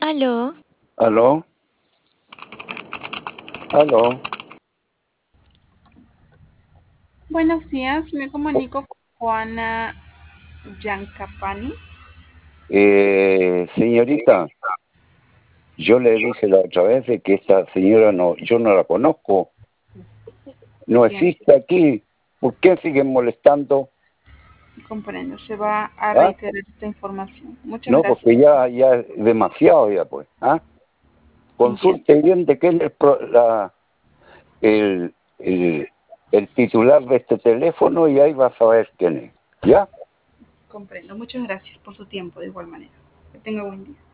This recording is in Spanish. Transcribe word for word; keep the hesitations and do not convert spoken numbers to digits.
Aló, ¿Aló? ¿Aló? Buenos días, me comunico con Juana Yancapani. Eh, señorita, yo le dije la otra vez de que esta señora no, yo no la conozco, no Bien, existe aquí. ¿Por qué siguen molestando? comprendo. Se va a ¿Ah? reiterar esta información. Muchas No, gracias. porque ya, ya es demasiado ya, pues. ¿Ah? Entiendo. Consulte bien de qué es el, pro- la- el, el, el titular de este teléfono y ahí va a saber quién es. ¿Ya? Comprendo. Muchas gracias por su tiempo de igual manera. Que tenga buen día.